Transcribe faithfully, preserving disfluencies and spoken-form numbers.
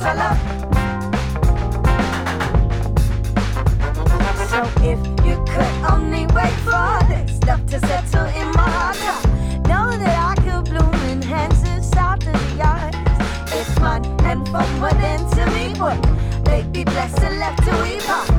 our love. So if you could only wait for this love to settle in my heart, know that I could bloom in hands south of the yards. It's mine and from within to me, boy. They'd be blessed and left to weep on.